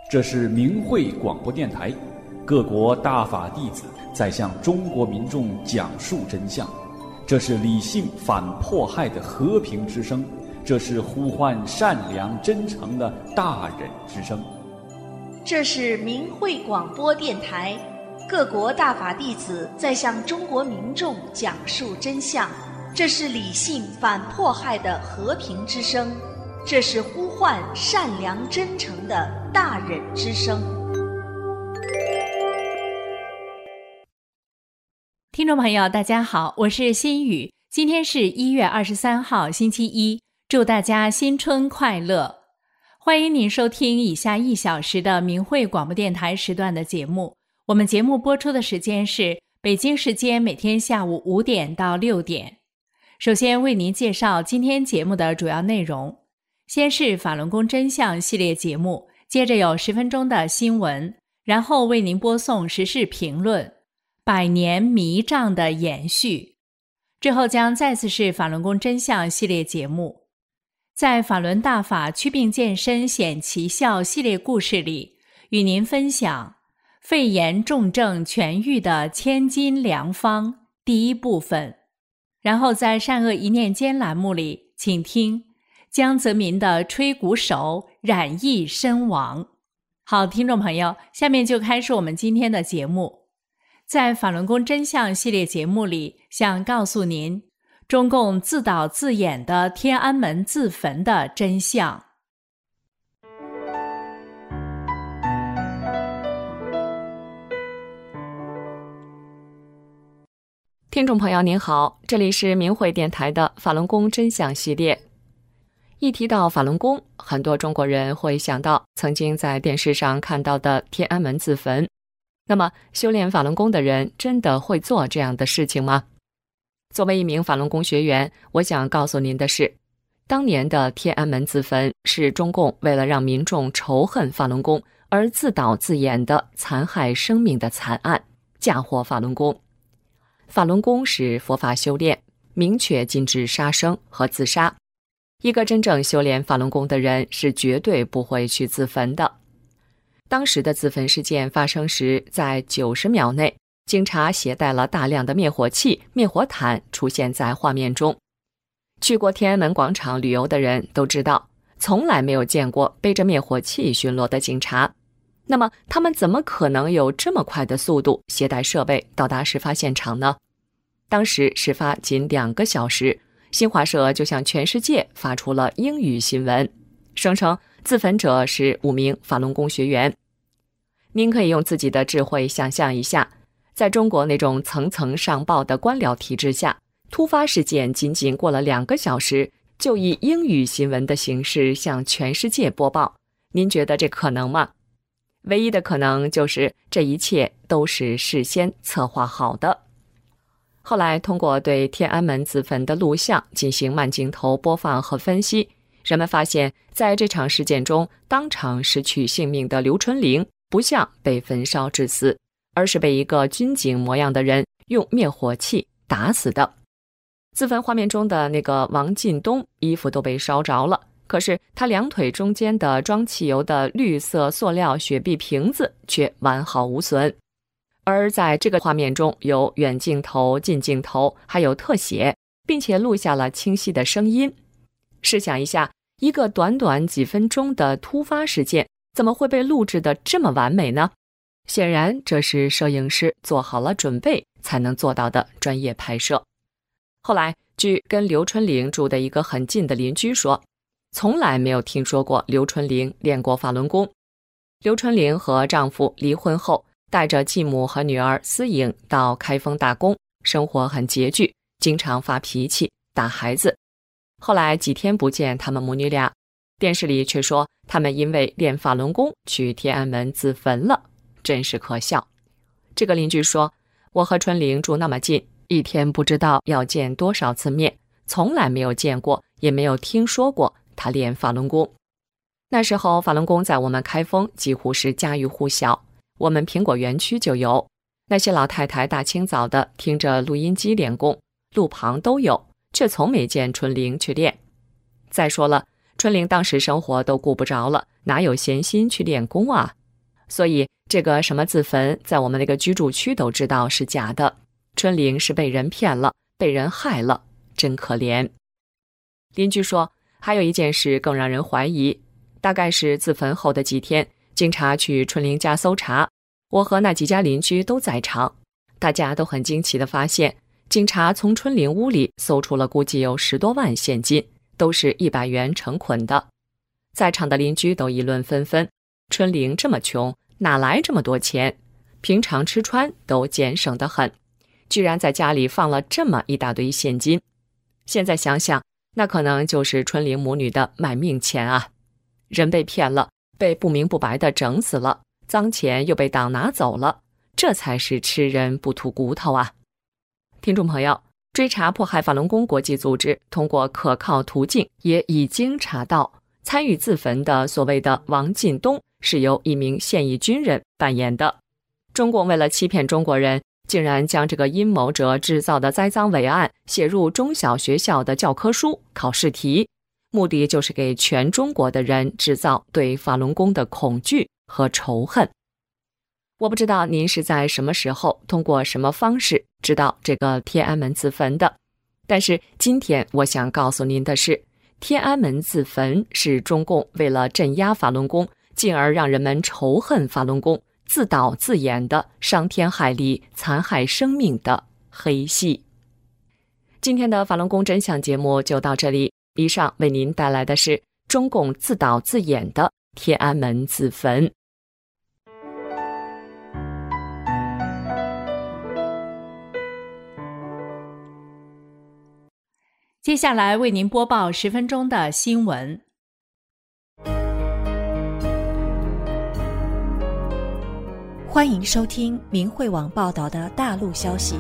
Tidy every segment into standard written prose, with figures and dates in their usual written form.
这是明慧广播电台，各国大法弟子在向中国民众讲述真相。这是理性反迫害的和平之声，这是呼唤善良真诚的大忍之声。 这是明慧广播电台，各国大法弟子在向中国民众讲述真相。这是理性反迫害的和平之声，这是呼唤善良真诚的大忍之声。 听众朋友大家好，我是心雨，今天是1月23号星期一，祝大家新春快乐。欢迎您收听以下1小时的明慧广播电台时段的节目。我们节目播出的时间是北京时间每天下午5点到6点。首先为您介绍今天节目的主要内容，先是法轮功真相系列节目，接着有10分钟的新闻，然后为您播送时事评论，百年迷障的延续，之后将再次是法轮功真相系列节目。在法轮大法祛病健身显奇效系列故事里，与您分享肺炎重症痊愈的千金良方第一部分。然后在善恶一念间栏目里，请听江泽民的吹鼓手染疫身亡。好，听众朋友，下面就开始我们今天的节目。在法轮功真相系列节目里，想告诉您中共自导自演的天安门自焚的真相。 听众朋友您好，这里是明慧电台的法轮功真相系列。一提到法轮功，很多中国人会想到曾经在电视上看到的天安门自焚。那么修炼法轮功的人真的会做这样的事情吗？作为一名法轮功学员，我想告诉您的是，当年的天安门自焚是中共为了让民众仇恨法轮功而自导自演的残害生命的惨案，嫁祸法轮功。法轮功是佛法修炼，明确禁止杀生和自杀。一个真正修炼法轮功的人是绝对不会去自焚的。当时的自焚事件发生时，在90秒内，警察携带了大量的灭火器、灭火毯出现在画面中。去过天安门广场旅游的人都知道，从来没有见过背着灭火器巡逻的警察。那么他们怎么可能有这么快的速度携带设备到达事发现场呢？当时事发仅2个小时，新华社就向全世界发出了英语新闻，声称自焚者是5名法轮功学员。您可以用自己的智慧想象一下，在中国那种层层上报的官僚体制下，突发事件仅仅过了2个小时，就以英语新闻的形式向全世界播报，您觉得这可能吗？唯一的可能就是这一切都是事先策划好的。后来通过对天安门自焚的录像进行慢镜头播放和分析，人们发现在这场事件中当场失去性命的刘春玲不像被焚烧致死，而是被一个军警模样的人用灭火器打死的。自焚画面中的那个王进东衣服都被烧着了，可是他2腿中间的装汽油的绿色塑料雪碧瓶子却完好无损。而在这个画面中有远镜头、近镜头，还有特写，并且录下了清晰的声音。试想一下，一个短短几分钟的突发事件，怎么会被录制得这么完美呢？显然这是摄影师做好了准备才能做到的专业拍摄。后来据跟刘春玲住的一个很近的邻居说，从来没有听说过刘春玲练过法轮功。刘春玲和丈夫离婚后，带着继母和女儿思颖到开封打工，生活很拮据，经常发脾气打孩子。后来几天不见他们母女俩，电视里却说他们因为练法轮功去天安门自焚了，真是可笑。这个邻居说，我和春玲住那么近，一天不知道要见多少次面，从来没有见过，也没有听说过他练法轮功。那时候法轮功在我们开封几乎是家喻户晓，我们苹果园区就有，那些老太太大清早的听着录音机练功，路旁都有，却从没见春玲去练。再说了， 春玲当时生活都顾不着了，哪有闲心去练功啊？所以这个什么自焚，在我们那个居住区都知道是假的。春玲是被人骗了，被人害了，真可怜。邻居说，还有一件事更让人怀疑，大概是自焚后的几天，警察去春玲家搜查，我和那几家邻居都在场，大家都很惊奇地发现，警察从春玲屋里搜出了估计有10多万现金，都是100元成捆的。在场的邻居都议论纷纷，春玲这么穷，哪来这么多钱？平常吃穿都俭省得很，居然在家里放了这么一大堆现金。现在想想，那可能就是春玲母女的卖命钱啊！人被骗了，被不明不白的整死了，赃钱又被党拿走了，这才是吃人不吐骨头啊！听众朋友，追查迫害法轮功国际组织通过可靠途径也已经查到，参与自焚的所谓的王进东是由一名现役军人扮演的。中共为了欺骗中国人，竟然将这个阴谋者制造的栽赃伪案写入中小学校的教科书、考试题，目的就是给全中国的人制造对法轮功的恐惧和仇恨。我不知道您是在什么时候通过什么方式知道这个天安门自焚的，但是今天我想告诉您的是，天安门自焚是中共为了镇压法轮功，进而让人们仇恨法轮功，自导自演的伤天害理、残害生命的黑戏。今天的法轮功真相节目就到这里，以上为您带来的是中共自导自演的天安门自焚。 接下来为您播报10分钟的新闻。 欢迎收听明慧网报道的大陆消息。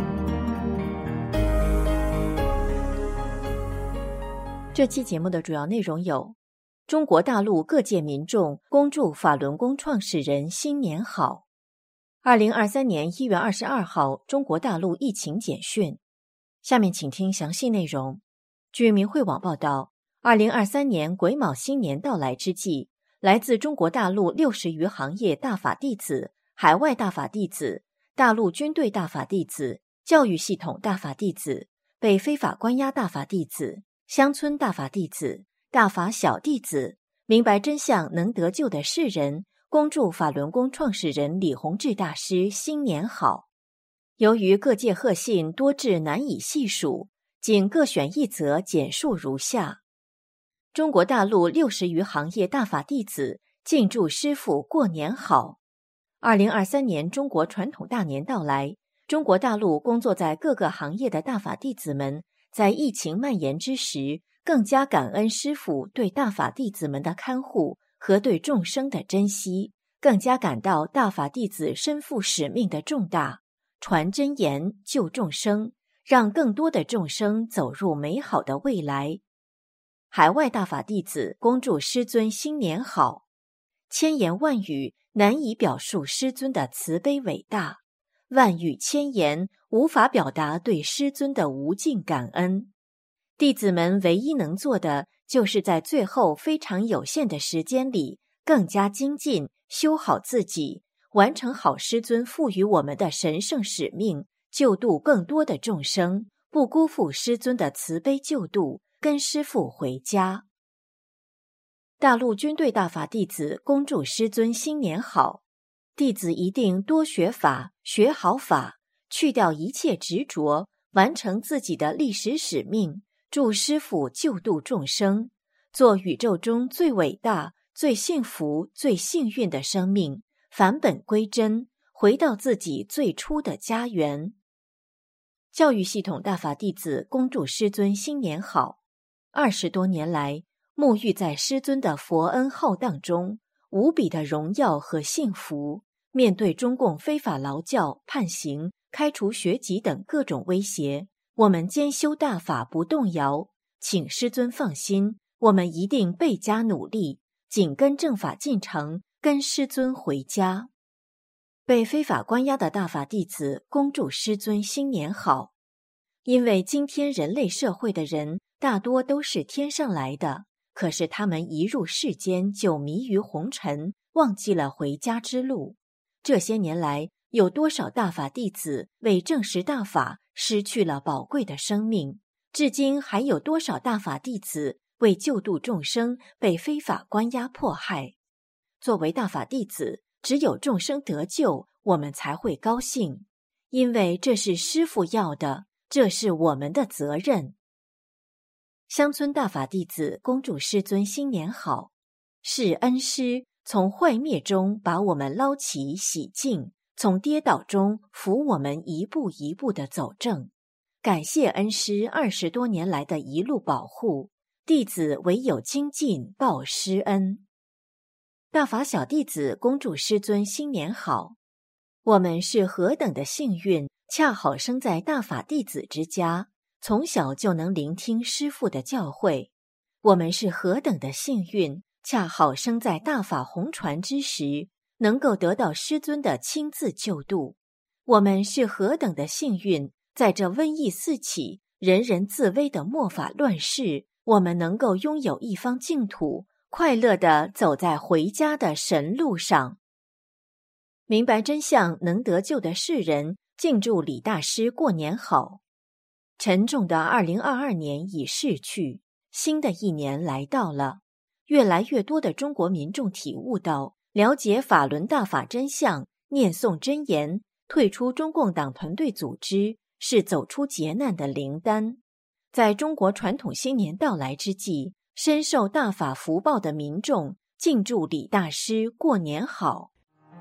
这期节目的主要内容有：中国大陆各界民众恭祝法轮功创始人新年好。2023年1月22号，中国大陆疫情简讯。下面请听详细内容。据明慧网报道，2023年癸卯新年到来之际，来自中国大陆60余行业大法弟子、海外大法弟子、大陆军队大法弟子、教育系统大法弟子、被非法关押大法弟子、乡村大法弟子、大法小弟子，明白真相能得救的世人，恭祝法轮功创始人李洪志大师新年好。由于各界贺信多至难以细数，仅各选一则简述如下：中国大陆60余行业大法弟子敬祝师父过年好。2023年中国传统大年到来，中国大陆工作在各个行业的大法弟子们，在疫情蔓延之时，更加感恩师父对大法弟子们的看护和对众生的珍惜，更加感到大法弟子身负使命的重大，传真言救众生，让更多的众生走入美好的未来。海外大法弟子恭祝师尊新年好，千言万语难以表述师尊的慈悲伟大，万语千言无法表达对师尊的无尽感恩。弟子们唯一能做的，就是在最后非常有限的时间里，更加精进，修好自己，完成好师尊赋予我们的神圣使命，救度更多的众生，不辜负师尊的慈悲救度，跟师父回家。大陆军队大法弟子恭祝师尊新年好，弟子一定多学法，学好法，去掉一切执着，完成自己的历史使命，助师父救度众生，做宇宙中最伟大、最幸福、最幸运的生命，返本归真，回到自己最初的家园。教育系统大法弟子恭祝师尊新年好。20多年来，沐浴在师尊的佛恩浩荡中，无比的荣耀和幸福。面对中共非法劳教、判刑、开除学籍等各种威胁，我们兼修大法不动摇。请师尊放心，我们一定倍加努力，紧跟正法进程，跟师尊回家。被非法关押的大法弟子恭祝师尊新年好。因为今天人类社会的人大多都是天上来的， 可是他们一入世间就迷于红尘，忘记了回家之路。这些年来，有多少大法弟子为证实大法失去了宝贵的生命？至今还有多少大法弟子为救度众生被非法关押迫害？作为大法弟子，只有众生得救，我们才会高兴，因为这是师父要的，这是我们的责任。乡村大法弟子恭祝师尊新年好，是恩师从坏灭中把我们捞起洗净，从跌倒中扶我们一步一步地走正。感谢恩师20多年来的一路保护，弟子唯有精进报师恩。大法小弟子恭祝师尊新年好，我们是何等的幸运，恰好生在大法弟子之家，从小就能聆听师父的教诲。我们是何等的幸运，恰好生在大法弘传之时，能够得到师尊的亲自救度。我们是何等的幸运，在这瘟疫四起、人人自危的末法乱世，我们能够拥有一方净土，快乐地走在回家的神路上。明白真相能得救的世人，敬祝李大师过年好。沉重的2022年已逝去，新的一年来到了。越来越多的中国民众体悟到，了解法轮大法真相，念诵真言，退出中共党团队组织，是走出劫难的灵丹。在中国传统新年到来之际，深受大法福报的民众敬祝李大师过年好。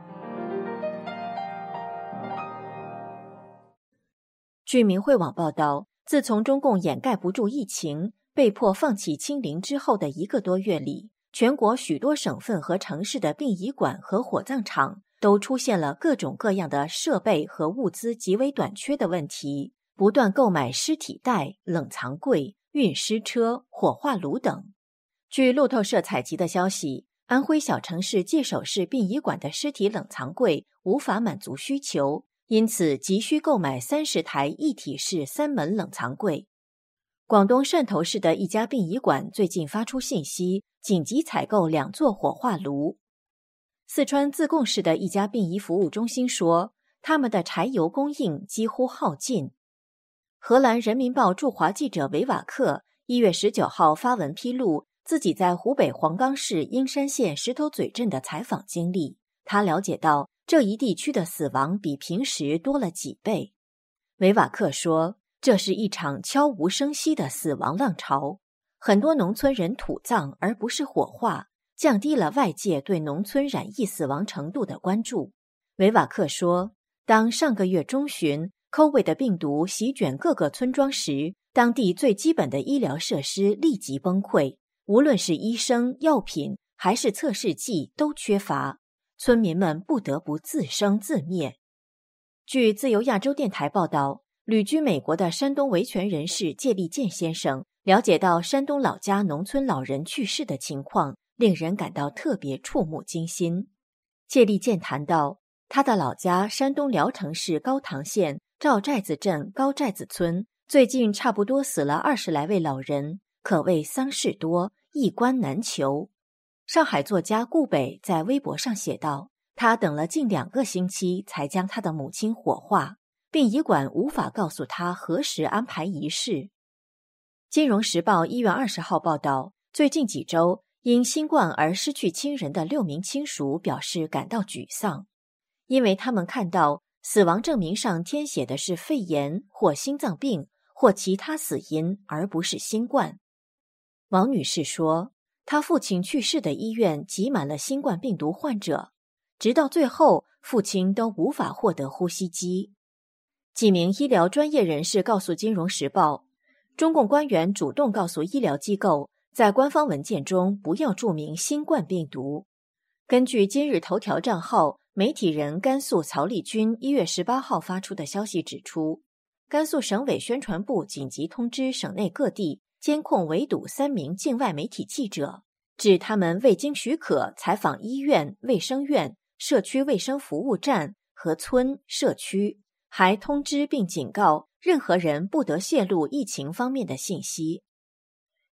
据明慧网报道，自从中共掩盖不住疫情，被迫放弃清零之后的1个多月里，全国许多省份和城市的殡仪馆和火葬场都出现了各种各样的设备和物资极为短缺的问题，不断购买尸体袋、冷藏柜、运尸车、火化炉等。据路透社采集的消息，安徽小城市界首市殡仪馆的尸体冷藏柜无法满足需求，因此急需购买30台一体式3门冷藏柜。广东汕头市的一家殡仪馆最近发出信息，紧急采购2座火化炉。四川自贡市的一家殡仪服务中心说，他们的柴油供应几乎耗尽。荷兰人民报驻华记者维瓦克1月19号发文披露自己在湖北黄冈市英山县石头嘴镇的采访经历。他了解到这一地区的死亡比平时多了几倍。维瓦克说，这是一场悄无声息的死亡浪潮，很多农村人土葬而不是火化，降低了外界对农村染疫死亡程度的关注。维瓦克说，当上个月中旬 COVID 的病毒席卷各个村庄时，当地最基本的医疗设施立即崩溃，无论是医生、药品还是测试剂都缺乏，村民们不得不自生自灭。据自由亚洲电台报道，旅居美国的山东维权人士谢立健先生了解到山东老家农村老人去世的情况，令人感到特别触目惊心。谢立健谈到，他的老家山东聊城市高唐县赵寨子镇高寨子村最近差不多死了20来位老人，可谓丧事多，一棺难求。上海作家顾北在微博上写道，他等了近2个星期才将他的母亲火化，殡仪馆无法告诉他何时安排仪式。金融时报1月20号报道，最近几周因新冠而失去亲人的6名亲属表示感到沮丧，因为他们看到死亡证明上填写的是肺炎或心脏病或其他死因，而不是新冠。王女士说，她父亲去世的医院挤满了新冠病毒患者，直到最后父亲都无法获得呼吸机。几名医疗专业人士告诉《金融时报》，中共官员主动告诉医疗机构，在官方文件中不要注明新冠病毒。根据今日头条账号媒体人甘肃曹立军1月18号发出的消息指出，甘肃省委宣传部紧急通知省内各地监控围堵3名境外媒体记者，指他们未经许可采访医院、卫生院、社区卫生服务站和村、社区，还通知并警告任何人不得泄露疫情方面的信息。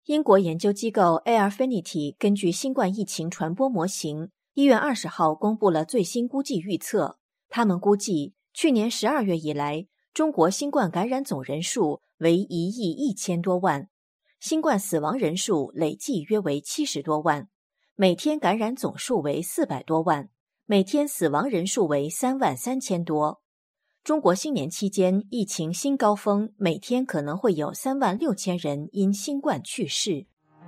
英国研究机构 Airfinity 根据新冠疫情传播模型1月20号公布了最新估计预测，他们估计去年12月以来，中国新冠感染总人数为1亿1000多万，新冠死亡人数累计约为70多万，每天感染总数为400多万，每天死亡人数为33000多。中国新年期间疫情新高峰，每天可能会有36000人因新冠去世。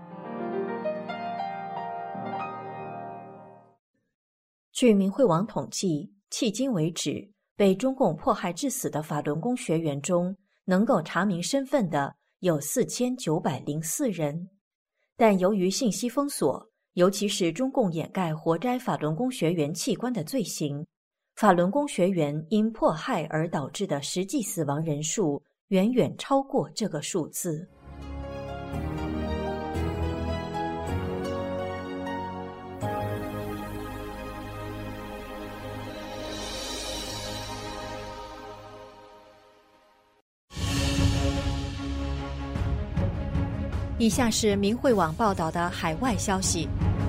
据明慧网统计，迄今为止，被中共迫害致死的法轮功学员中，能够查明身份的有4904人。但由于信息封锁，尤其是中共掩盖活摘法轮功学员器官的罪行，法轮功学员因迫害而导致的实际死亡人数远远超过这个数字。以下是明慧网报道的海外消息，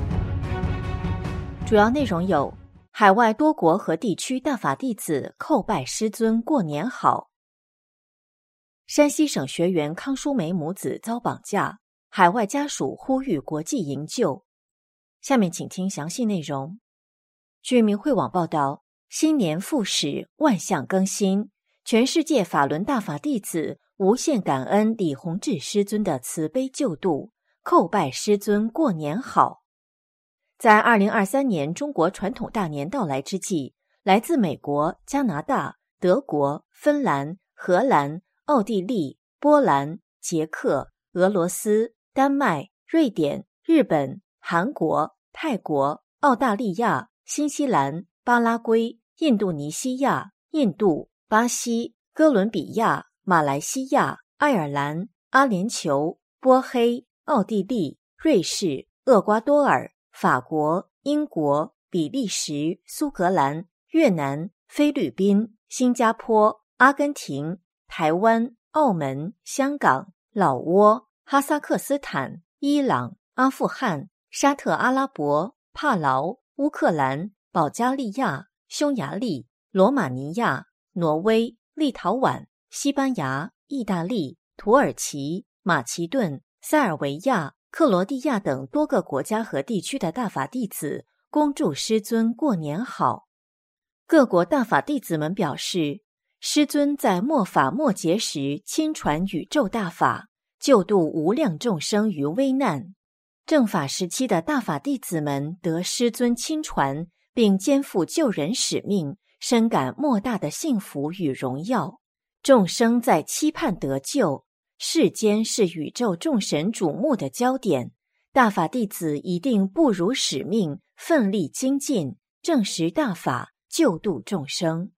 主要内容有：海外多国和地区大法弟子叩拜师尊过年好；山西省学员康淑梅母子遭绑架，海外家属呼吁国际营救。下面请听详细内容。据明慧网报道，新年复始，万象更新，全世界法轮大法弟子无限感恩李洪志师尊的慈悲救度，叩拜师尊过年好。在2023年中国传统大年到来之际，来自美国、加拿大、德国、芬兰、荷兰、奥地利、波兰、捷克、俄罗斯、丹麦、瑞典、日本、韩国、泰国、澳大利亚、新西兰、巴拉圭、印度尼西亚、印度、巴西、哥伦比亚、马来西亚、爱尔兰、阿联酋、波黑、奥地利、瑞士、厄瓜多尔、法国、英国、比利时、苏格兰、越南、菲律宾、新加坡、阿根廷、台湾、澳门、香港、老挝、哈萨克斯坦、伊朗、阿富汗、沙特阿拉伯、帕劳、乌克兰、保加利亚、匈牙利、罗马尼亚、挪威、立陶宛、西班牙、意大利、土耳其、马其顿、塞尔维亚、克罗地亚等多个国家和地区的大法弟子恭祝师尊过年好。各国大法弟子们表示，师尊在末法末节时亲传宇宙大法，救度无量众生于危难。正法时期的大法弟子们得师尊亲传，并肩负救人使命，深感莫大的幸福与荣耀。众生在期盼得救，世间是宇宙众神瞩目的焦点，大法弟子一定不辱使命，奋力精进，证实大法，救度众生。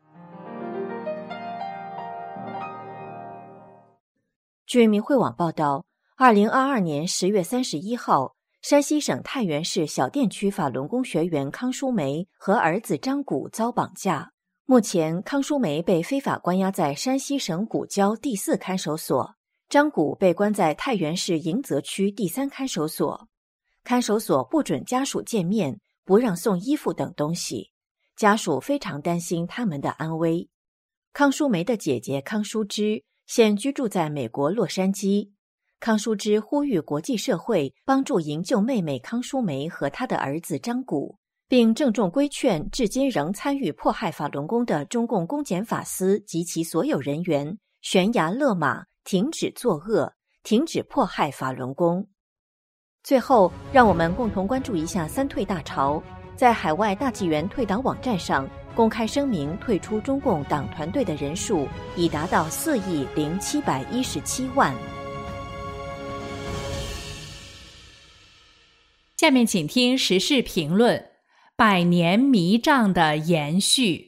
据明慧网报道，2022年10月31号，山西省太原市小店区法轮功学员康淑梅和儿子张谷遭绑架。目前，康淑梅被非法关押在山西省古郊第4看守所，张谷被关在太原市迎泽区第3看守所。看守所不准家属见面，不让送衣服等东西，家属非常担心他们的安危。康淑梅的姐姐康淑芝现居住在美国洛杉矶。康淑芝呼吁国际社会帮助营救妹妹康淑梅和她的儿子张谷，并郑重规劝至今仍参与迫害法轮功的中共公检法司及其所有人员悬崖勒马，停止作恶，停止迫害法轮功。最后，让我们共同关注一下三退大潮。在海外大纪元退党网站上公开声明，退出中共党团队的人数已达到4亿0717万。 下面请听时事评论：百年迷障的延续。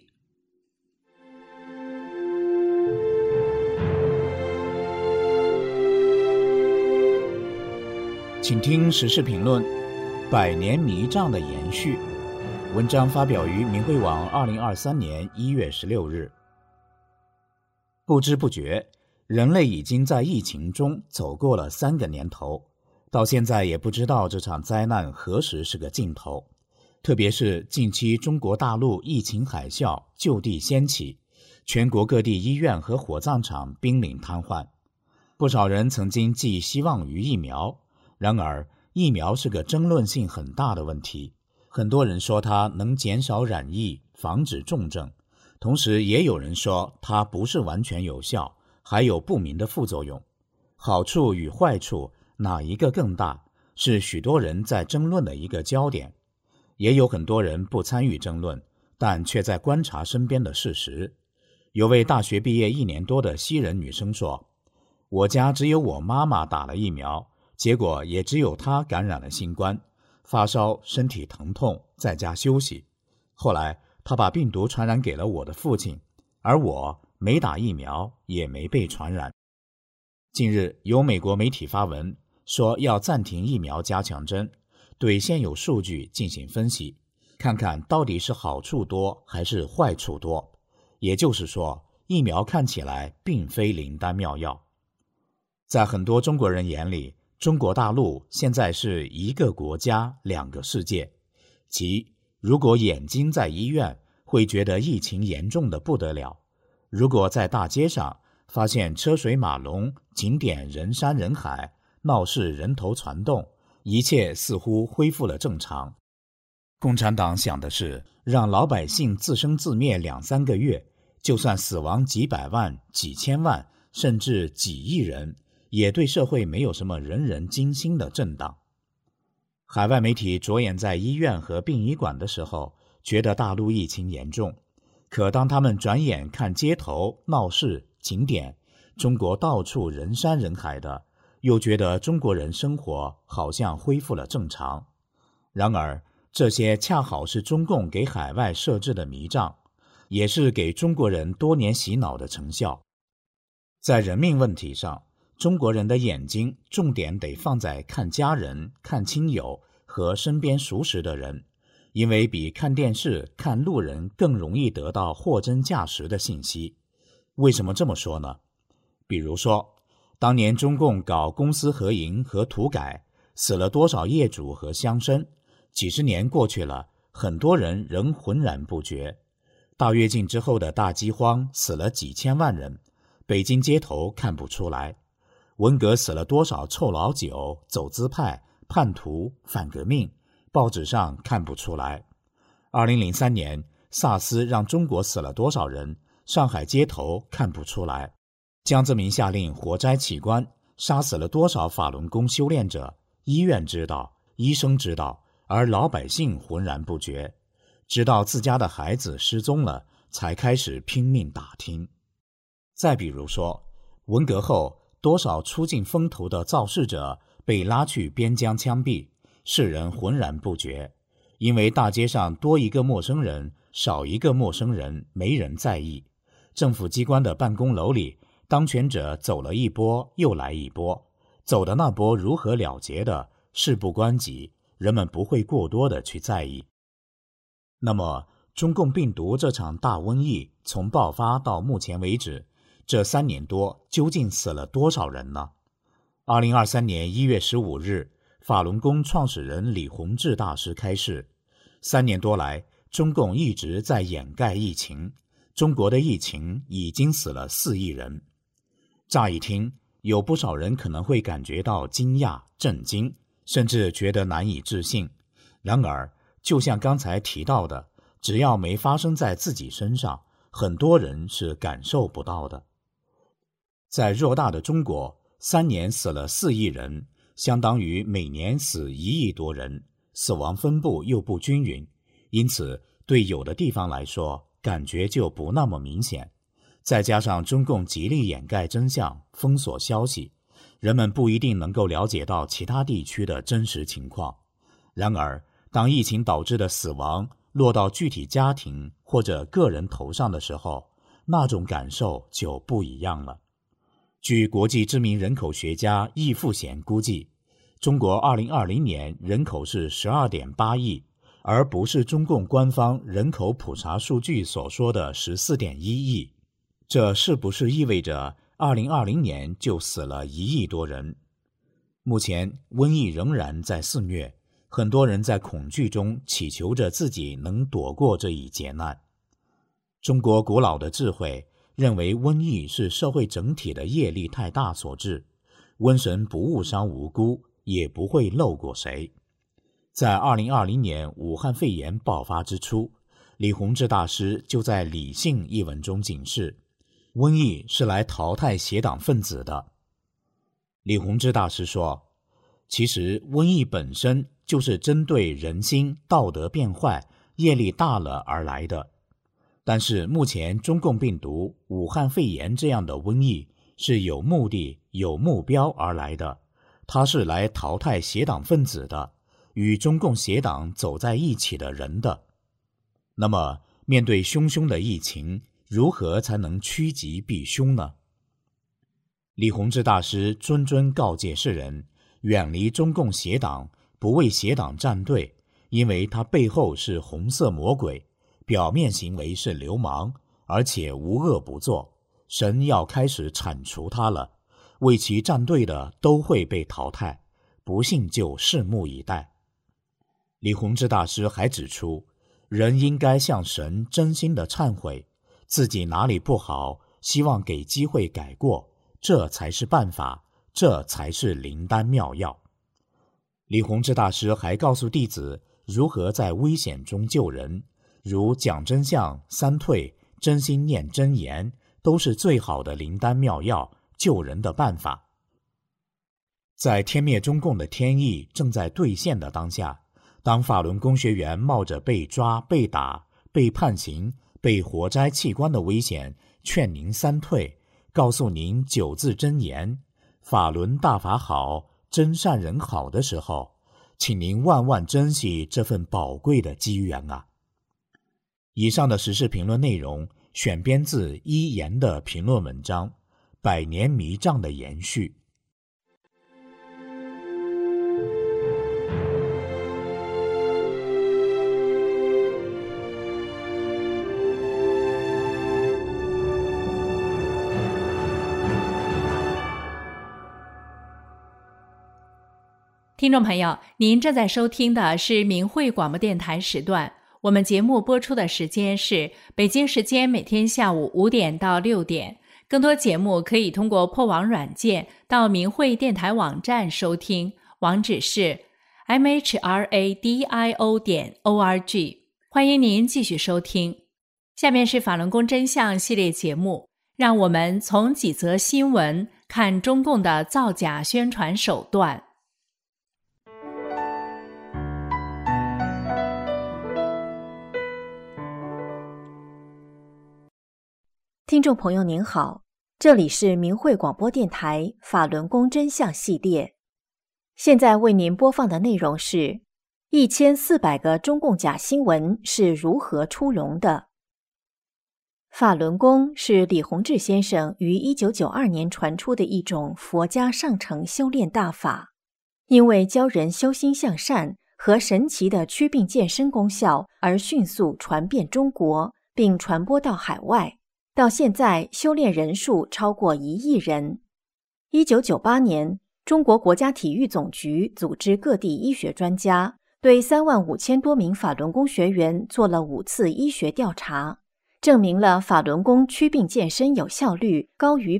请听时事评论：百年迷障的延续。文章发表于明慧网2023年1月16日。不知不觉，人类已经在疫情中走过了3个年头， 到现在也不知道这场灾难何时是个尽头。特别是近期中国大陆疫情海啸就地掀起，全国各地医院和火葬场濒临瘫痪。不少人曾经寄希望于疫苗，然而疫苗是个争论性很大的问题。很多人说它能减少染疫，防止重症，同时也有人说它不是完全有效，还有不明的副作用。好处与坏处哪一个更大，是许多人在争论的一个焦点。也有很多人不参与争论，但却在观察身边的事实。有位大学毕业1年多的西人女生说，我家只有我妈妈打了疫苗，结果也只有她感染了新冠，发烧，身体疼痛，在家休息。后来她把病毒传染给了我的父亲，而我没打疫苗，也没被传染。近日有美国媒体发文说要暂停疫苗加强针，对现有数据进行分析，看看到底是好处多还是坏处多。也就是说，疫苗看起来并非灵丹妙药。在很多中国人眼里，中国大陆现在是一个国家两个世界。即如果眼睛在医院，会觉得疫情严重的不得了；如果在大街上发现车水马龙，景点人山人海，闹市人头攒动，一切似乎恢复了正常。共产党想的是让老百姓自生自灭2-3个月，就算死亡几百万、几千万，甚至几亿人，也对社会没有什么人人惊心的震荡。海外媒体着眼在医院和殡仪馆的时候，觉得大陆疫情严重，可当他们转眼看街头、闹市、景点，中国到处人山人海的，又觉得中国人生活好像恢复了正常。然而这些恰好是中共给海外设置的迷障，也是给中国人多年洗脑的成效。在人命问题上，中国人的眼睛重点得放在看家人、看亲友和身边熟识的人，因为比看电视、看路人更容易得到货真价实的信息。为什么这么说呢？比如说，当年中共搞公私合营和土改，死了多少业主和乡绅？几十年过去了，很多人仍浑然不觉。大跃进之后的大饥荒，死了几千万人，北京街头看不出来。文革死了多少臭老九、走资派、叛徒、反革命，报纸上看不出来。2003年萨斯让中国死了多少人，上海街头看不出来。江泽民下令活摘器官，杀死了多少法轮功修炼者，医院知道，医生知道，而老百姓浑然不觉，直到自家的孩子失踪了，才开始拼命打听。再比如说，文革后多少出尽风头的造势者被拉去边疆枪毙，世人浑然不觉，因为大街上多一个陌生人，少一个陌生人，没人在意。政府机关的办公楼里，当权者走了一波又来一波，走的那波如何了结的，事不关己，人们不会过多的去在意。那么中共病毒这场大瘟疫从爆发到目前为止，这3年多究竟死了多少人呢？2023年1月15日，法轮功创始人李洪志大师开示，3年多来，中共一直在掩盖疫情，中国的疫情已经死了4亿人。乍一听，有不少人可能会感觉到惊讶、震惊，甚至觉得难以置信。然而，就像刚才提到的，只要没发生在自己身上，很多人是感受不到的。在偌大的中国，3年死了4亿人，相当于每年死1亿多人，死亡分布又不均匀，因此对有的地方来说，感觉就不那么明显。再加上中共极力掩盖真相，封锁消息，人们不一定能够了解到其他地区的真实情况。然而，当疫情导致的死亡落到具体家庭或者个人头上的时候，那种感受就不一样了。据国际知名人口学家易富贤估计，中国2020年人口是 12.8 亿，而不是中共官方人口普查数据所说的 14.1 亿。这是不是意味着2020年就死了1亿多人？ 目前瘟疫仍然在肆虐，很多人在恐惧中祈求着自己能躲过这一劫难。中国古老的智慧认为瘟疫是社会整体的业力太大所致，瘟神不误伤无辜，也不会漏过谁。在2020年武汉肺炎爆发之初，李洪志大师就在《理性》一文中警示，瘟疫是来淘汰邪党分子的。李洪志大师说，其实瘟疫本身就是针对人心道德变坏、业力大了而来的。但是目前中共病毒武汉肺炎这样的瘟疫是有目的、有目标而来的，它是来淘汰邪党分子的，与中共邪党走在一起的人的。那么面对汹汹的疫情，如何才能趋吉避凶呢？李洪志大师谆谆告诫世人，远离中共邪党，不为邪党站队，因为他背后是红色魔鬼，表面行为是流氓，而且无恶不作，神要开始铲除他了，为其站队的都会被淘汰，不信就拭目以待。李洪志大师还指出，人应该向神真心的忏悔，自己哪里不好，希望给机会改过，这才是办法，这才是灵丹妙药。李洪志大师还告诉弟子如何在危险中救人，如讲真相、三退、真心念真言，都是最好的灵丹妙药，救人的办法。在天灭中共的天意正在兑现的当下，当法轮功学员冒着被抓、被打、被判刑、被活摘器官的危险，劝您三退，告诉您9字真言，法轮大法好，真善人好的时候，请您万万珍惜这份宝贵的机缘啊！以上的时事评论内容选编自一言的评论文章《百年迷障的延续》。 听众朋友，您正在收听的是明慧广播电台时段，我们节目播出的时间是北京时间每天下午5点到6点。更多节目可以通过破网软件到明慧电台网站收听，网址是 mhradio.org。 欢迎您继续收听。下面是法轮功真相系列节目，让我们从几则新闻看中共的造假宣传手段。 听众朋友您好，这里是明慧广播电台法轮功真相系列，现在为您播放的内容是1400个中共假新闻是如何出笼的。法轮功是李洪志先生于1992年传出的一种佛家上乘修炼大法，因为教人修心向善和神奇的祛病健身功效而迅速传遍中国，并传播到海外。到现在，修炼人数超过1亿人。1998年，中国国家体育总局组织各地医学专家，对35000多名法轮功学员做了5次医学调查，证明了法轮功祛病健身有效率高于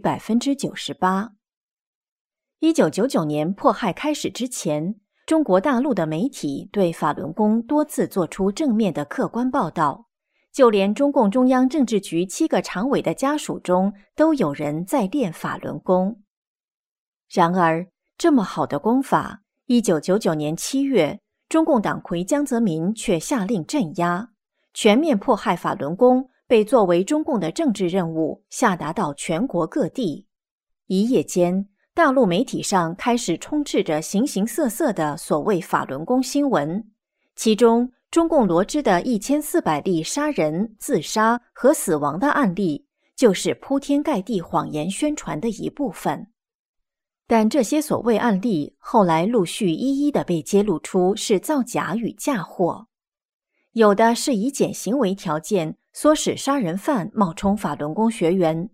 98%。1999年迫害开始之前，中国大陆的媒体对法轮功多次做出正面的客观报道。就连中共中央政治局7个常委的家属中都有人在练法轮功。然而，这么好的功法，1999年7月，中共党魁江泽民却下令镇压，全面迫害法轮功被作为中共的政治任务下达到全国各地。一夜间，大陆媒体上开始充斥着形形色色的所谓法轮功新闻，其中中共罗织的1400例杀人、自杀和死亡的案例，就是铺天盖地谎言宣传的一部分。但这些所谓案例后来陆续一一的被揭露出是造假与嫁祸，有的是以减刑为条件，唆使杀人犯冒充法轮功学员，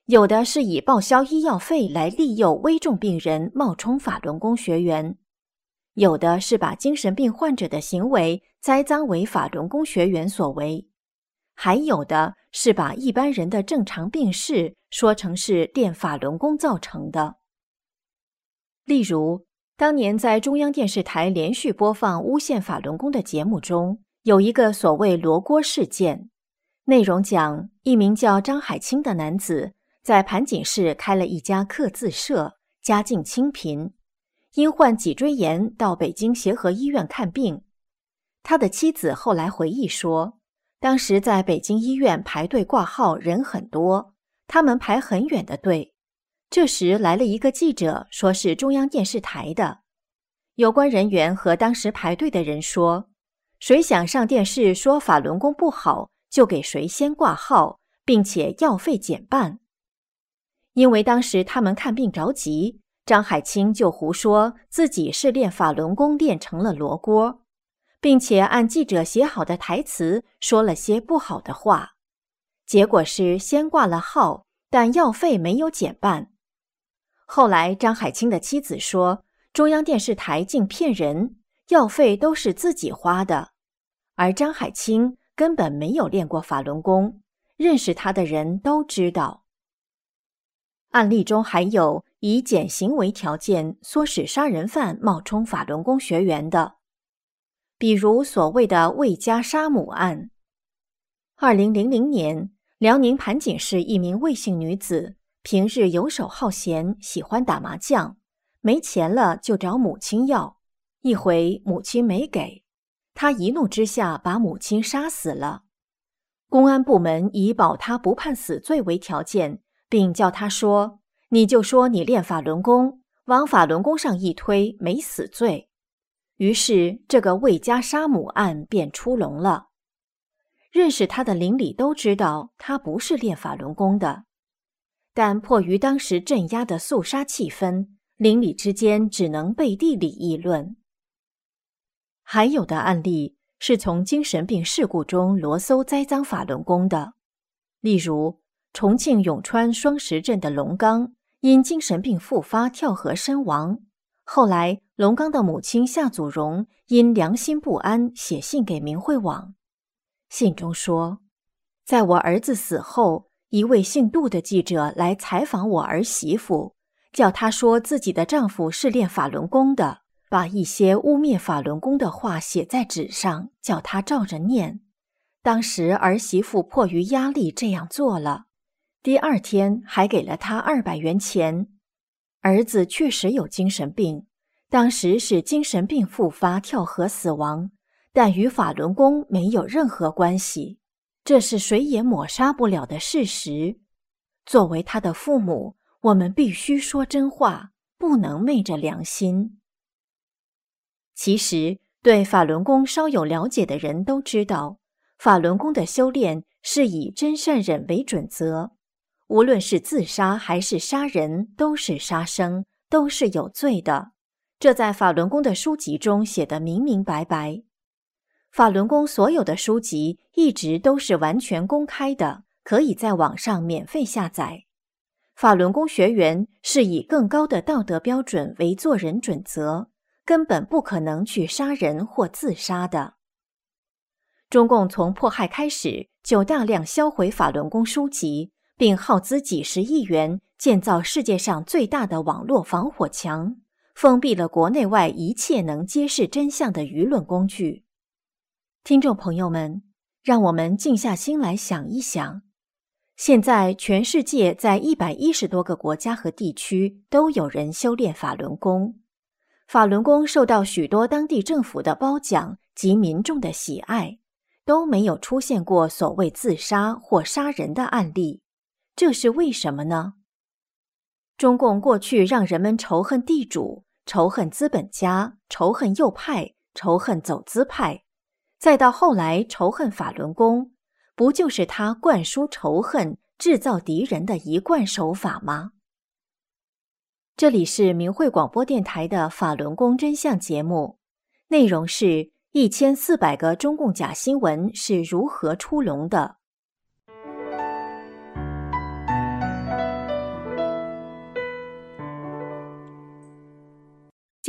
有的是以报销医药费来利诱危重病人冒充法轮功学员，有的是把精神病患者的行为栽赃为法轮功学员所为，还有的是把一般人的正常病势说成是练法轮功造成的。例如，当年在中央电视台连续播放诬陷法轮功的节目中，有一个所谓罗锅事件，内容讲一名叫张海清的男子在盘锦市开了一家刻字社，家境清贫，因患脊椎炎到北京协和医院看病。他的妻子后来回忆说，当时在北京医院排队挂号人很多，他们排很远的队。这时来了一个记者，说是中央电视台的。有关人员和当时排队的人说，谁想上电视说法轮功不好，就给谁先挂号，并且药费减半。因为当时他们看病着急，张海清就胡说自己是练法轮功练成了罗锅，并且按记者写好的台词说了些不好的话。结果是先挂了号，但药费没有减半。后来张海清的妻子说，中央电视台竟骗人，药费都是自己花的，而张海清根本没有练过法轮功，认识他的人都知道。案例中还有以减刑为条件唆使杀人犯冒充法轮功学员的，比如所谓的魏家杀母案。2000年，辽宁盘锦市一名魏姓女子平日游手好闲，喜欢打麻将，没钱了就找母亲要，一回母亲没给，她一怒之下把母亲杀死了。公安部门以保她不判死罪为条件，并叫她说，你就说你练法轮功，往法轮功上一推，没死罪。于是这个魏家杀母案便出笼了。认识她的邻里都知道她不是练法轮功的，但迫于当时镇压的肃杀气氛，邻里之间只能背地里议论。还有的案例是从精神病事故中罗搜栽赃法轮功的，例如重庆永川双石镇的龙刚因精神病复发跳河身亡，后来龙刚的母亲夏祖荣因良心不安写信给明慧网，信中说，在我儿子死后，一位姓杜的记者来采访我儿媳妇，叫她说自己的丈夫是练法轮功的，把一些污蔑法轮功的话写在纸上，叫她照着念。当时儿媳妇迫于压力这样做了，第二天还给了她200元钱。儿子确实有精神病，当时是精神病复发跳河死亡，但与法轮功没有任何关系，这是谁也抹杀不了的事实。作为他的父母，我们必须说真话，不能昧着良心。其实，对法轮功稍有了解的人都知道，法轮功的修炼是以真善忍为准则，无论是自杀还是杀人，都是杀生，都是有罪的。这在法轮功的书籍中写得明明白白。法轮功所有的书籍一直都是完全公开的，可以在网上免费下载。法轮功学员是以更高的道德标准为做人准则，根本不可能去杀人或自杀的。中共从迫害开始就大量销毁法轮功书籍，并耗资几十亿元建造世界上最大的网络防火墙，封闭了国内外一切能揭示真相的舆论工具。听众朋友们，让我们静下心来想一想，现在全世界在110多个国家和地区都有人修炼法轮功，法轮功受到许多当地政府的褒奖及民众的喜爱，都没有出现过所谓自杀或杀人的案例，这是为什么呢？中共过去让人们仇恨地主，仇恨资本家，仇恨右派，仇恨走资派，再到后来仇恨法轮功，不就是他灌输仇恨、制造敌人的一贯手法吗？这里是明慧广播电台的法轮功真相节目，内容是1400个中共假新闻是如何出笼的。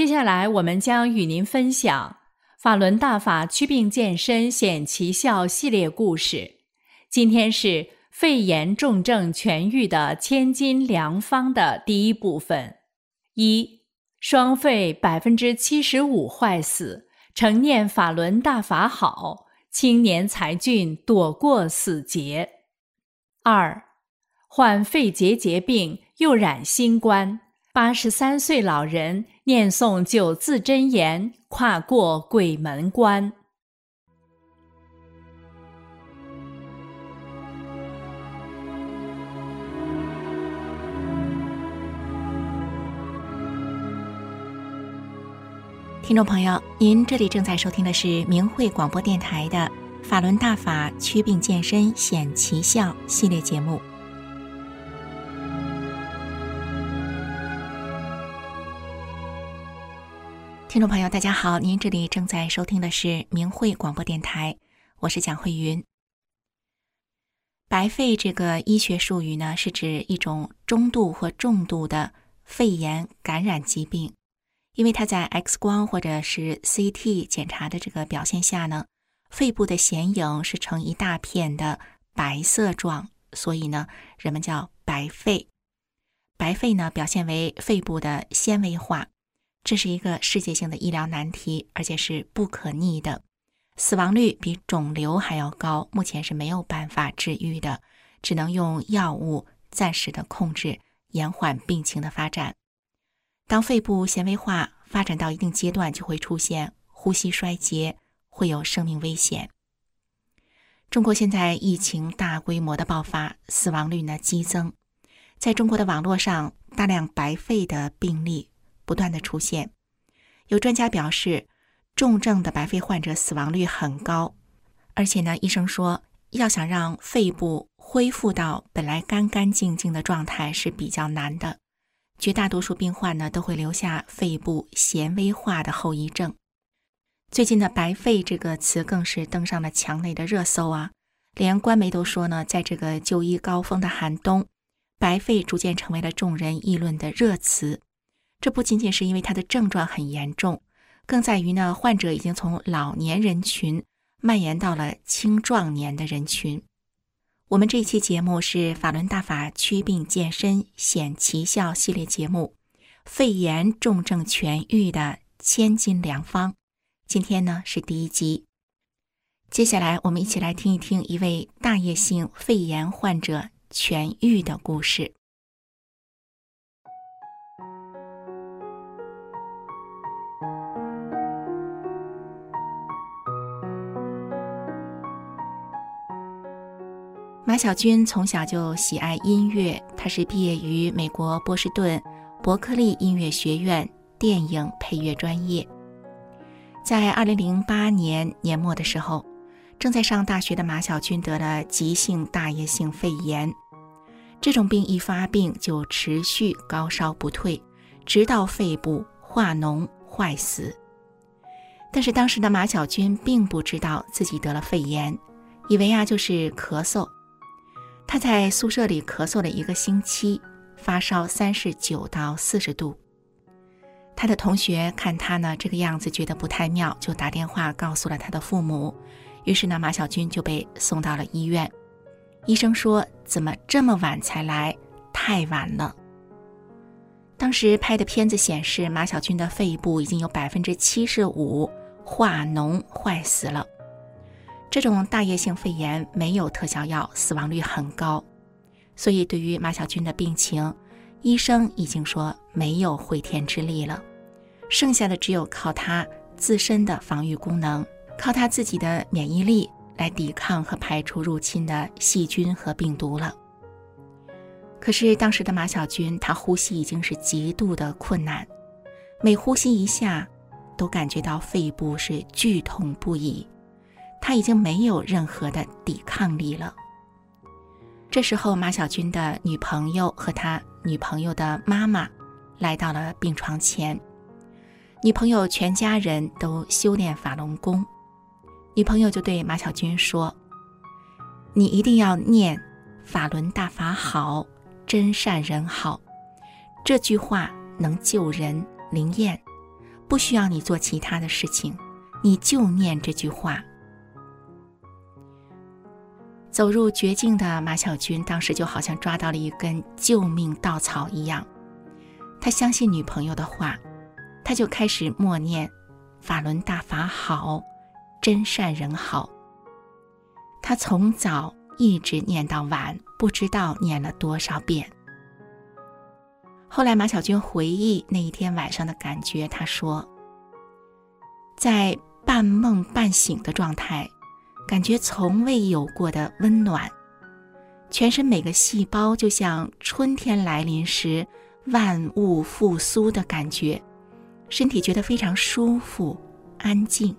接下来我们将与您分享法轮大法祛病健身显奇效系列故事。今天是肺炎重症痊愈的千金良方的第一部分。1. 双肺75%坏死，承念法轮大法好，青年才俊躲过死劫。2. 患肺结节病又染新冠，83岁老人念诵9字真言，跨过鬼门关。 听众朋友，您这里正在收听的是明慧广播电台的法轮大法祛病健身显奇效系列节目。听众朋友大家好，您这里正在收听的是明慧广播电台，我是蒋慧云。白肺这个医学术语呢，是指一种中度或重度的肺炎感染疾病，因为它在 X 光或者是 CT 检查的这个表现下呢，肺部的显影是呈一大片的白色状，所以呢，人们叫白肺。白肺呢，表现为肺部的纤维化，这是一个世界性的医疗难题，而且是不可逆的，死亡率比肿瘤还要高，目前是没有办法治愈的，只能用药物暂时的控制，延缓病情的发展。当肺部纤维化发展到一定阶段，就会出现呼吸衰竭，会有生命危险。中国现在疫情大规模的爆发，死亡率呢激增，在中国的网络上，大量白肺的病例不断的出现。有专家表示，重症的白肺患者死亡率很高，而且呢，医生说要想让肺部恢复到本来干干净净的状态是比较难的。绝大多数病患呢都会留下肺部纤维化的后遗症。最近的白肺这个词更是登上了墙内的热搜啊，连官媒都说呢，在这个就医高峰的寒冬，白肺逐渐成为了众人议论的热词。这不仅仅是因为它的症状很严重，更在于呢，患者已经从老年人群蔓延到了青壮年的人群。我们这一期节目是法轮大法祛病健身显奇效系列节目，肺炎重症痊愈的千金良方。今天呢是第1集。接下来我们一起来听一听一位大叶性肺炎患者痊愈的故事。马小军从小就喜爱音乐，他是毕业于美国波士顿伯克利音乐学院电影配乐专业。在2008年年末的时候，正在上大学的马小军得了急性大叶性肺炎。这种病一发病就持续高烧不退，直到肺部化脓坏死。但是当时的马小军并不知道自己得了肺炎，以为就是咳嗽。他在宿舍里咳嗽了1个星期，发烧39到40度。他的同学看他呢这个样子觉得不太妙，就打电话告诉了他的父母。于是呢，马小军就被送到了医院。医生说，怎么这么晚才来？太晚了。当时拍的片子显示，马小军的肺部已经有75%化脓坏死了。这种大叶性肺炎没有特效药，死亡率很高，所以对于马小军的病情，医生已经说没有回天之力了，剩下的只有靠他自身的防御功能，靠他自己的免疫力来抵抗和排除入侵的细菌和病毒了。可是当时的马小军，他呼吸已经是极度的困难，每呼吸一下都感觉到肺部是剧痛不已，他已经没有任何的抵抗力了。这时候马小军的女朋友和他女朋友的妈妈来到了病床前。女朋友全家人都修炼法轮功，女朋友就对马小军说，你一定要念法轮大法好，真善人好，这句话能救人灵验， 不需要你做其他的事情，你就念这句话。走入绝境的马小军当时就好像抓到了一根救命稻草一样，他相信女朋友的话，他就开始默念法轮大法好，真善人好。他从早一直念到晚，不知道念了多少遍。后来马小军回忆那一天晚上的感觉，他说，在半梦半醒的状态，感觉从未有过的温暖，全身每个细胞就像春天来临时万物复苏的感觉，身体觉得非常舒服安静。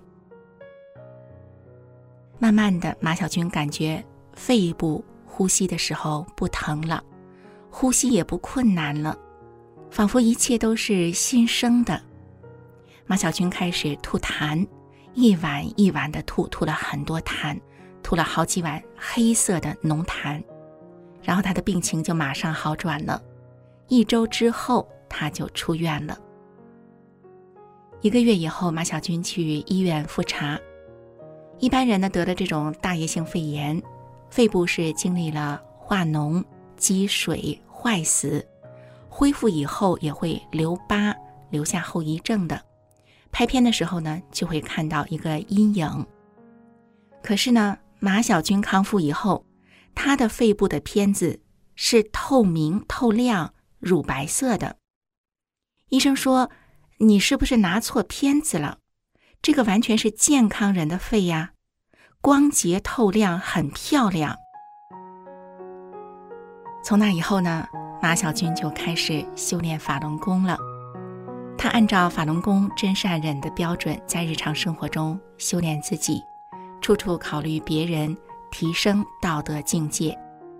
慢慢的，马小军感觉肺部呼吸的时候不疼了，呼吸也不困难了，仿佛一切都是新生的。马小军开始吐痰，一碗一碗的吐了很多痰，吐了好几碗黑色的浓痰，然后他的病情就马上好转了。1周之后他就出院了。1个月以后，马小军去医院复查。一般人呢得了这种大叶性肺炎，肺部是经历了化脓、积水、坏死，恢复以后也会留疤，留下后遗症的。拍片的时候呢，就会看到一个阴影。可是呢，马小军康复以后，他的肺部的片子是透明、透亮、乳白色的。医生说，你是不是拿错片子了？这个完全是健康人的肺呀，光洁透亮，很漂亮。从那以后呢，马小军就开始修炼法轮功了。他按照法轮功真善忍的标准，在日常生活中修炼自己，处处考虑别人，提升道德境界。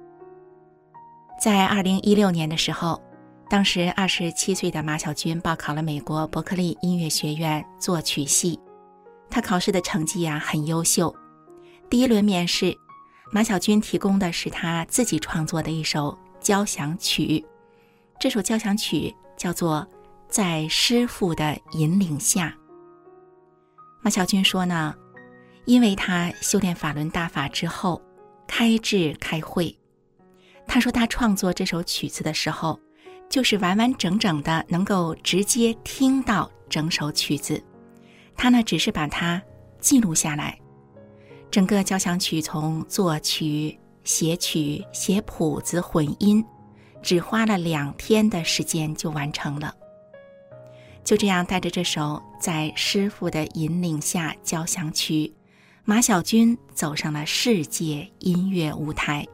在2016年的时候，当时27岁的马小军报考了美国伯克利音乐学院作曲系。他考试的成绩很优秀。第一轮面试，马小军提供的是他自己创作的一首交响曲。这首交响曲叫做《在师父的引领下》。马小军说呢，因为他修炼法轮大法之后，开智开慧。他说他创作这首曲子的时候，就是完完整整的能够直接听到整首曲子。他呢只是把它记录下来。整个交响曲从作曲、写曲、写谱子、混音，只花了2天的时间就完成了。就这样带着这首在师父的引领下交响曲，马小军走上了世界音乐舞台。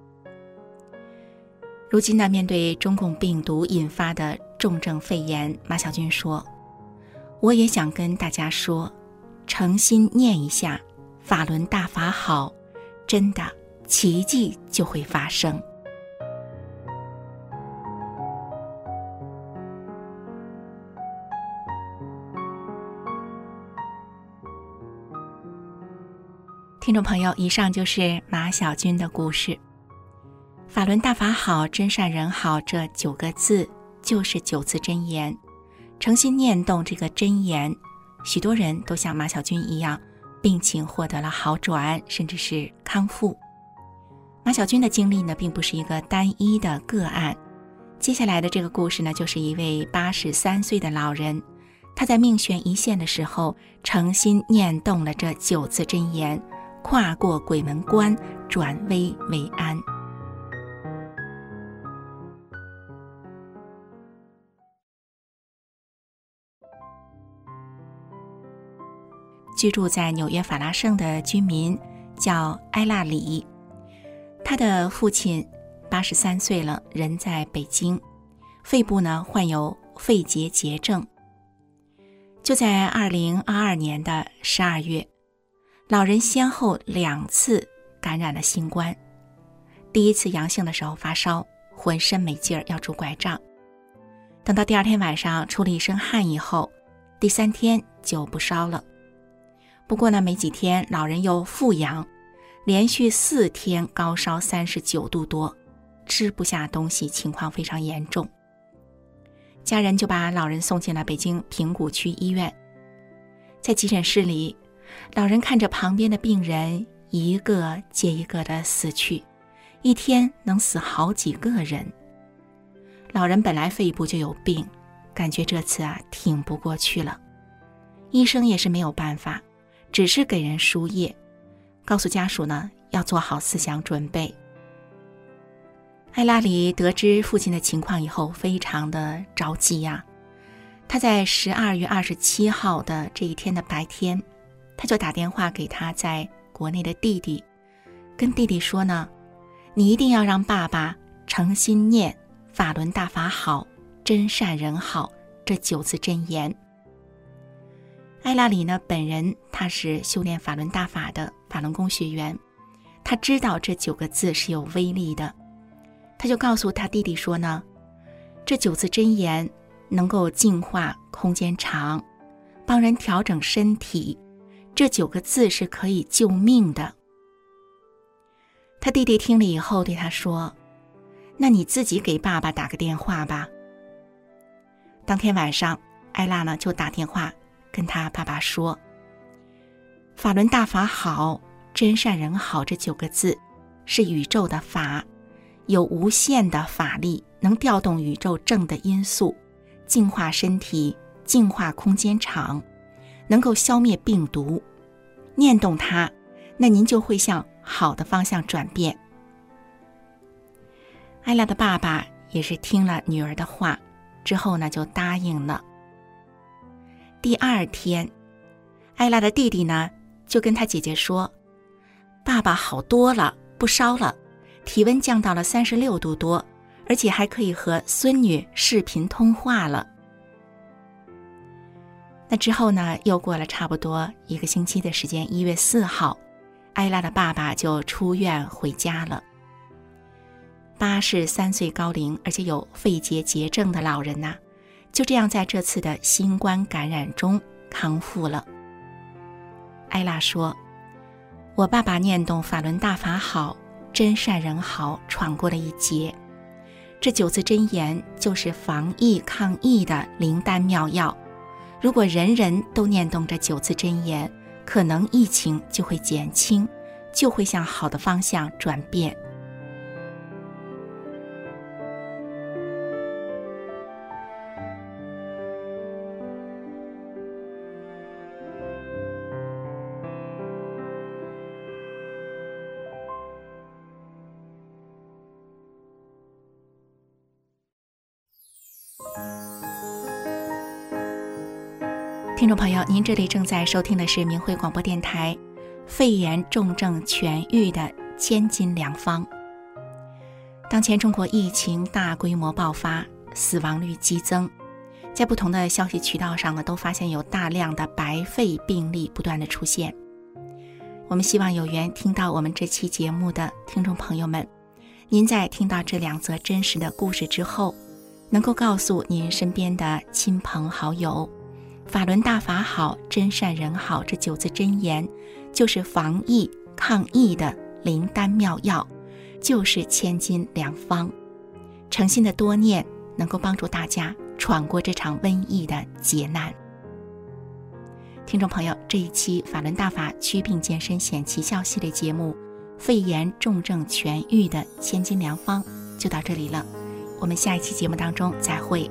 如今呢，面对中共病毒引发的重症肺炎，马小军说，我也想跟大家说，诚心念一下法轮大法好，真的奇迹就会发生。听众朋友，以上就是马小军的故事。法轮大法好，真善人好，这9个字就是9字真言。诚心念动这个真言，许多人都像马小军一样，病情获得了好转，甚至是康复。马小军的经历呢，并不是一个单一的个案。接下来的这个故事呢，就是一位83岁的老人，他在命悬一线的时候，诚心念动了这9字真言，跨过鬼门关，转危为安。居住在纽约法拉盛的居民叫埃拉里，他的父亲83岁了，人在北京，肺部呢患有肺结节症。就在2022年的12月，老人先后2次感染了新冠。第一次阳性的时候发烧，浑身没劲儿，要拄拐杖。等到第2天晚上出了一身汗以后，第3天就不烧了。不过呢，没几天老人又复阳，连续4天高烧39度多，吃不下东西，情况非常严重。 家人就把老人送进了北京平谷区医院。在急诊室里，老人看着旁边的病人一个接一个的死去，一天能死好几个人。老人本来肺部就有病，感觉这次挺不过去了。医生也是没有办法，只是给人输液，告诉家属呢要做好思想准备。艾拉里得知父亲的情况以后，非常的着急呀。他在12月27号的这一天的白天，他就打电话给他在国内的弟弟，跟弟弟说呢，你一定要让爸爸诚心念法轮大法好，真善人好这9字真言。艾拉里呢本人他是修炼法轮大法的法轮功学员，他知道这9个字是有威力的，他就告诉他弟弟说呢，这9字真言能够净化空间场，帮人调整身体，这9个字是可以救命的。他弟弟听了以后对他说，那你自己给爸爸打个电话吧。当天晚上，艾拉呢就打电话跟他爸爸说，法轮大法好，真善人好这9个字是宇宙的法，有无限的法力，能调动宇宙正的因素，净化身体，净化空间场，能够消灭病毒。念动它，那您就会向好的方向转变。艾拉的爸爸也是听了女儿的话之后呢，就答应了。第2天，艾拉的弟弟呢就跟他姐姐说，爸爸好多了，不烧了，体温降到了36度多，而且还可以和孙女视频通话了。那之后呢，又过了差不多1个星期的时间，1月4号，艾拉的爸爸就出院回家了。83岁高龄，而且有肺结节症的老人呐，就这样在这次的新冠感染中康复了。艾拉说，我爸爸念动法轮大法好，真善人好闯过了一劫，这9字真言就是防疫抗疫的灵丹妙药，如果人人都念动这9字真言，可能疫情就会减轻，就会向好的方向转变。听众朋友，您这里正在收听的是明慧广播电台肺炎重症痊愈的千金良方。当前中国疫情大规模爆发，死亡率激增，在不同的消息渠道上呢，都发现有大量的白肺病例不断的出现。我们希望有缘听到我们这期节目的听众朋友们，您在听到这2则真实的故事之后，能够告诉您身边的亲朋好友，法轮大法好，真善人好这9字真言就是防疫抗疫的灵丹妙药，就是千金良方。诚心的多念，能够帮助大家闯过这场瘟疫的劫难。听众朋友，这一期法轮大法祛病健身显奇效系列节目肺炎重症痊愈的千金良方就到这里了，我们下一期节目当中再会。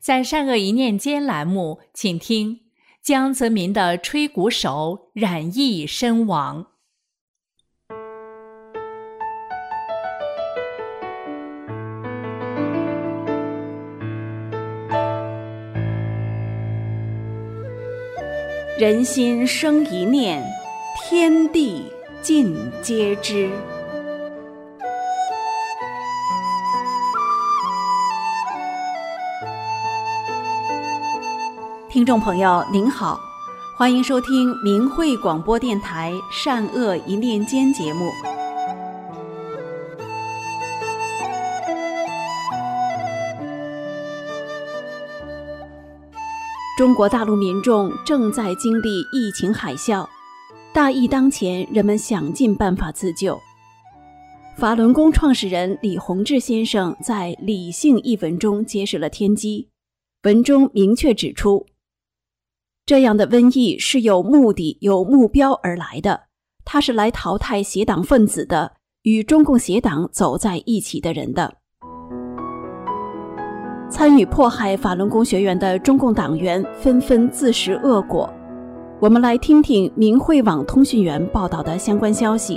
在善恶一念间栏目，请听江泽民的吹鼓手染疫身亡。 人心生一念，天地尽皆知。听众朋友您好，欢迎收听明慧广播电台善恶一念间节目。中国大陆民众正在经历疫情海啸，大疫当前，人们想尽办法自救。法轮功创始人李洪志先生在《理性》一文中揭示了天机，文中明确指出，这样的瘟疫是有目的、有目标而来的，它是来淘汰邪党分子的，与中共邪党走在一起的人的。参与迫害法轮功学员的中共党员纷纷自食恶果。我们来听听明慧网通讯员报道的相关消息。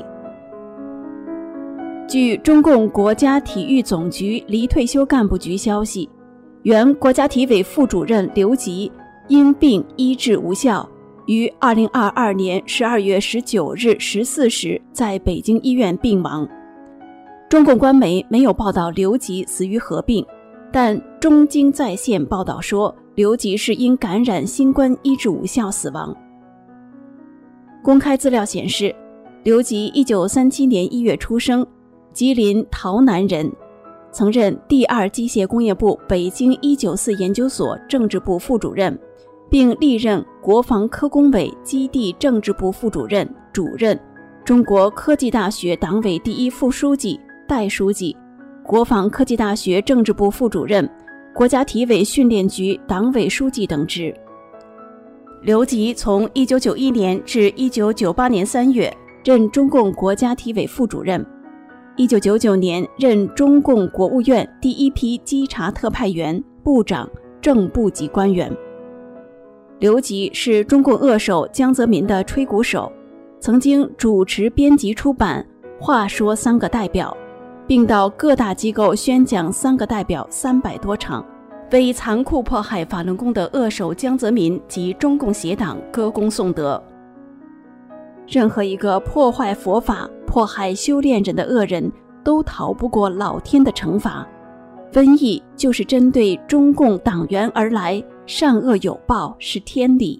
据中共国家体育总局离退休干部局消息，原国家体委副主任刘吉因病医治无效，于2022年12月19日14时在北京医院病亡。中共官媒没有报道刘吉死于何病，但中京在线报道说，刘吉是因感染新冠医治无效死亡。公开资料显示，刘吉1937年1月出生，吉林洮南人，曾任第2机械工业部北京194研究所政治部副主任，并历任国防科工委基地政治部副主任、主任，中国科技大学党委第1副书记、代书记，国防科技大学政治部副主任，国家体委训练局党委书记等职。刘吉从1991年至1998年3月任中共国家体委副主任，1999年任中共国务院第1批稽查特派员、部长、正部级官员。刘吉是中共恶手江泽民的吹鼓手，曾经主持编辑出版《话说3个代表》，并到各大机构宣讲3个代表300多场，为残酷迫害法轮功的恶手江泽民及中共邪党歌功颂德。任何一个破坏佛法、迫害修炼人的恶人，都逃不过老天的惩罚。瘟疫就是针对中共党员而来，善恶有报是天理。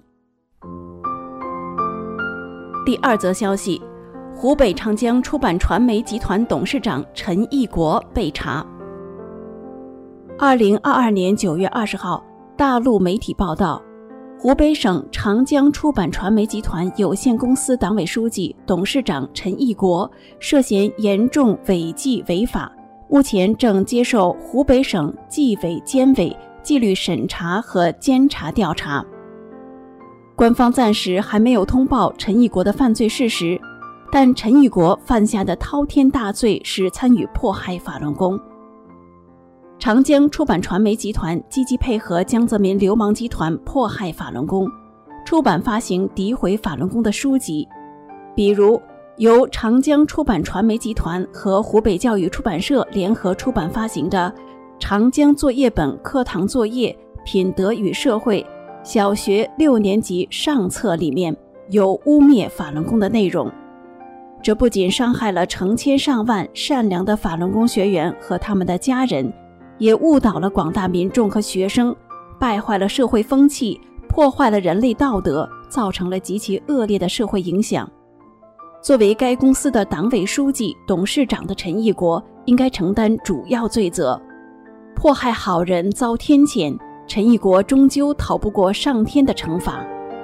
第2则消息，湖北长江出版传媒集团董事长陈义国被查。2022年9月20号，大陆媒体报道，湖北省长江出版传媒集团有限公司党委书记、董事长陈义国涉嫌严重违纪违法，目前正接受湖北省纪委监委纪律审查和监察调查。官方暂时还没有通报陈义国的犯罪事实，但陈义国犯下的滔天大罪是参与迫害法轮功。长江出版传媒集团积极配合江泽民流氓集团迫害法轮功，出版发行诋毁法轮功的书籍，比如由长江出版传媒集团和湖北教育出版社联合出版发行的《长江作业本课堂作业品德与社会》小学6年级上册里面有污蔑法轮功的内容。这不仅伤害了成千上万善良的法轮功学员和他们的家人，也误导了广大民众和学生，败坏了社会风气，破坏了人类道德，造成了极其恶劣的社会影响。作为该公司的党委书记、董事长的陈义国应该承担主要罪责。迫害好人遭天谴，陈义国终究逃不过上天的惩罚。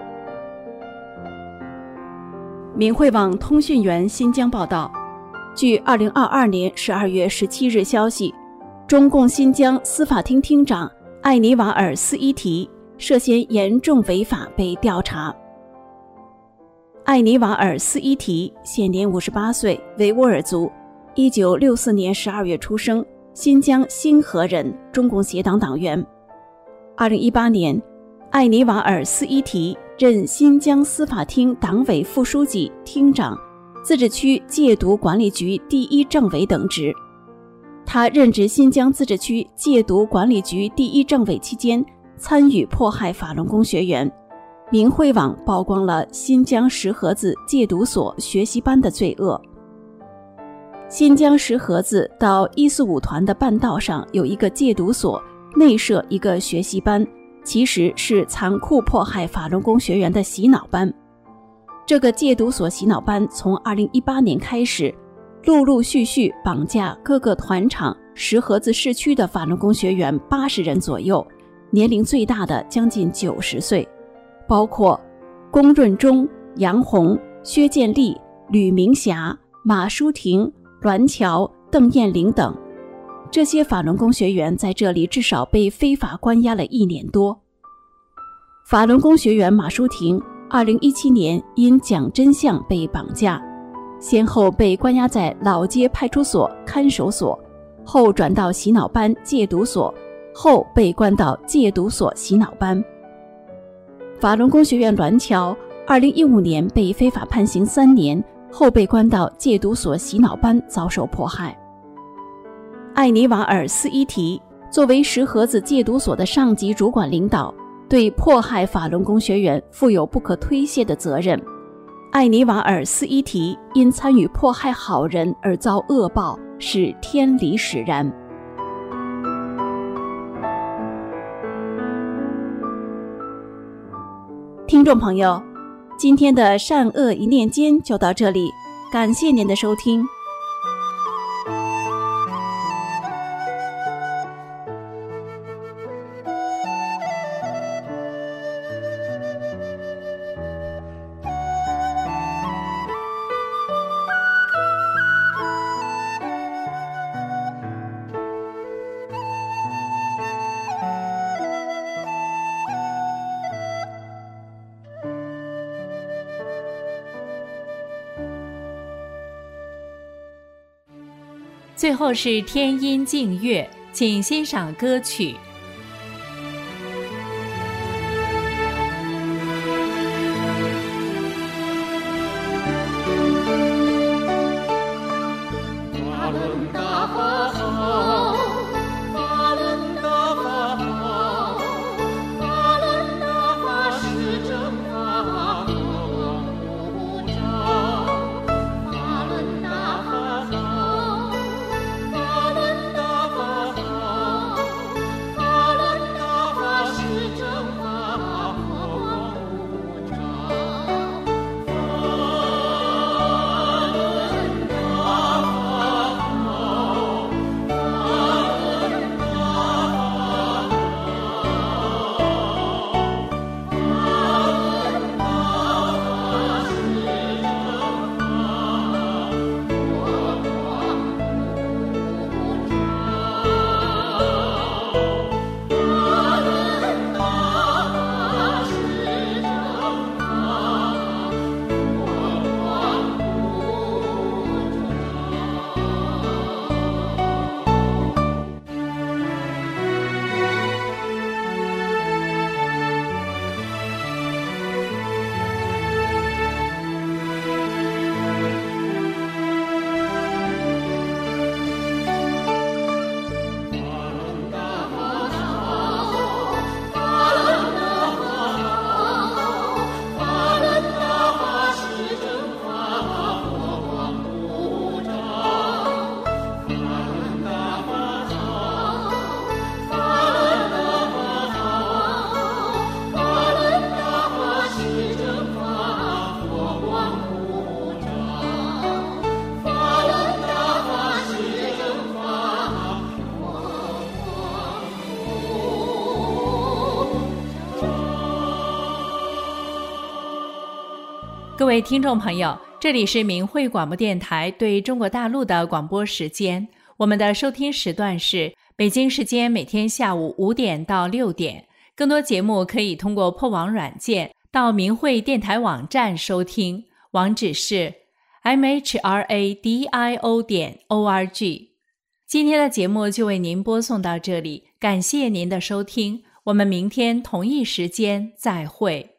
明慧网通讯员新疆报道，据2022年12月17日消息，中共新疆司法厅厅长艾尼瓦尔斯伊提涉嫌严重违法被调查。艾尼瓦尔斯伊提现年58岁，维吾尔族，1964年12月出生，新疆新河人，中共邪党党员。 2018年，艾尼瓦尔斯伊提任新疆司法厅党委副书记、厅长、自治区戒毒管理局第一政委等职。他任职新疆自治区戒毒管理局第一政委期间，参与迫害法轮功学员。明慧网曝光了新疆石河子戒毒所学习班的罪恶。新疆石河子到145团的半道上有一个戒毒所，内设一个学习班，其实是残酷迫害法轮功学员的洗脑班。这个戒毒所洗脑班从2018年开始，陆陆续续绑架各个团场石河子市区的法轮功学员80人左右，年龄最大的将近90岁，包括龚润忠、杨红、薛建立、吕明霞、马淑婷、栾桥、邓艳玲等。这些法轮功学员在这里至少被非法关押了1年多。法轮功学员马淑婷2017年因讲真相被绑架，先后被关押在老街派出所看守所，后转到洗脑班戒毒所，后被关到戒毒所洗脑班。法轮功学员栾桥2015年被非法判刑3年，后被关到戒毒所洗脑班遭受迫害。艾尼瓦尔斯伊提作为石河子戒毒所的上级主管领导，对迫害法轮功学员负有不可推卸的责任。艾尼瓦尔斯伊提因参与迫害好人而遭恶报，是天理使然。听众朋友，今天的善恶一念间就到这里，感谢您的收听。 最后是天音静月，请欣赏歌曲。 法轮大法好，法轮大法好，法轮大法是正法，佛光普照。法轮大法好，法轮大法好，法轮大法是正法，佛光普照。 各位听众朋友，这里是明慧广播电台对中国大陆的广播时间，我们的收听时段是北京时间每天下午5点到6点。更多节目可以通过破网软件到明慧电台网站收听，网址是 mhradio.org。今天的节目就为您播送到这里，感谢您的收听， 我们明天同一时间再会。